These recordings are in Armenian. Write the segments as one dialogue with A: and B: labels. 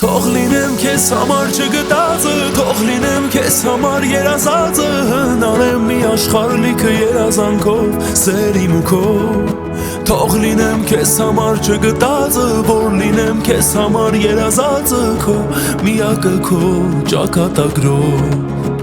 A: Թող լինեմ քեզ համար չգտածը, թող լինեմ քեզ համար երազածը, հնարեմ մի աշխարհ լիքը երազանքով, սերի մուքով։ Թող լինեմ քեզ համար չգտածը, որ լինեմ քեզ համար երազածը, քո միակը քո ճակատագրով։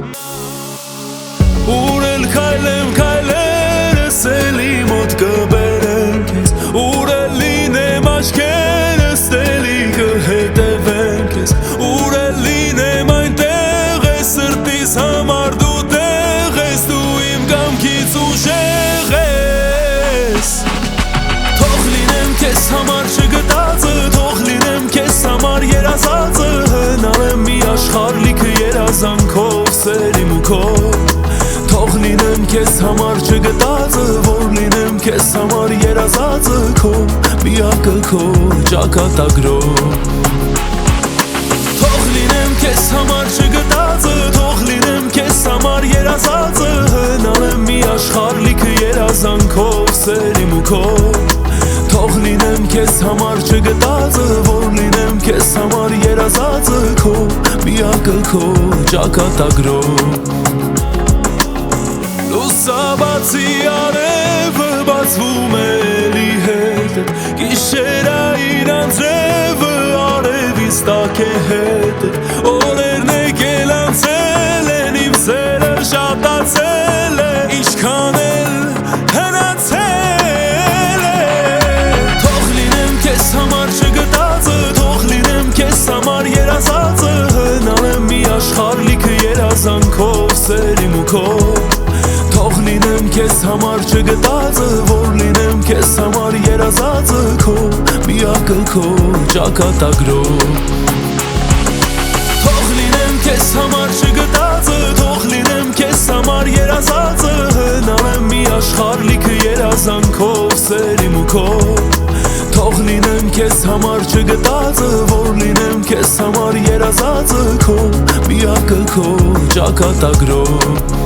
A: Ուր էլ քայլեմ քայլերս էլի մոտ կբերեմ քեզ, ուր էլ լինեմ աչքերս էլի կհետևեմ քեզ, ուր էլ լինեմ այնտեղ ես սրտիս համար դու տեղ ես, դու իմ կամքից ուժեղ ես։ Թող լինեմ քեզ համար չգտածը, թող լինեմ քեզ համար երազածը, հնարեմ մի աշխարհ լիքը երազանքով, սերի մուքով։ Թող լինեմ քեզ համար չգտածը, որ լինեմ քեզ համար երազածը, քո միակը քո ճակատագրով։ Թող լինեմ քեզ համար չգտածը, թող լինեմ քեզ համար երազածը, հնարեմ մի աշխարհ լիքը երազանքով, սերի մուքով։ Թող լինեմ քեզ համար չգտածը, որ լինեմ քեզ համար երազածը, քո միակը քո ճակատագրով։ Լուսաբացի արևը բացվում էլի հետդ, գիշերային անձրևը արևից տակ է հետդ, օրերն եկել անցել են, իմ սերը շատացել է, ինչքան էլ հնացել է։ Թող լինեմ քեզ համար չգտածը, թող լինեմ քեզ համար երազածը, հնարեմ մի աշխարհ լիքը երազանքով, սերի մուքով։ Թող լինեմ քեզ համար չգտածը, որ լինեմ քեզ համար երազածը, քո միակը քո ճակատագրով։ Թող լինեմ քեզ համար չգտածը, թող լինեմ քեզ համար երազածը, հնարեմ մի աշխարհ լիքը երազանքով, սերի մուքով։ Թող լինեմ քեզ համար չգտածը, որ լինեմ քեզ համար երազածը, քո միակը քո ճակատագրով։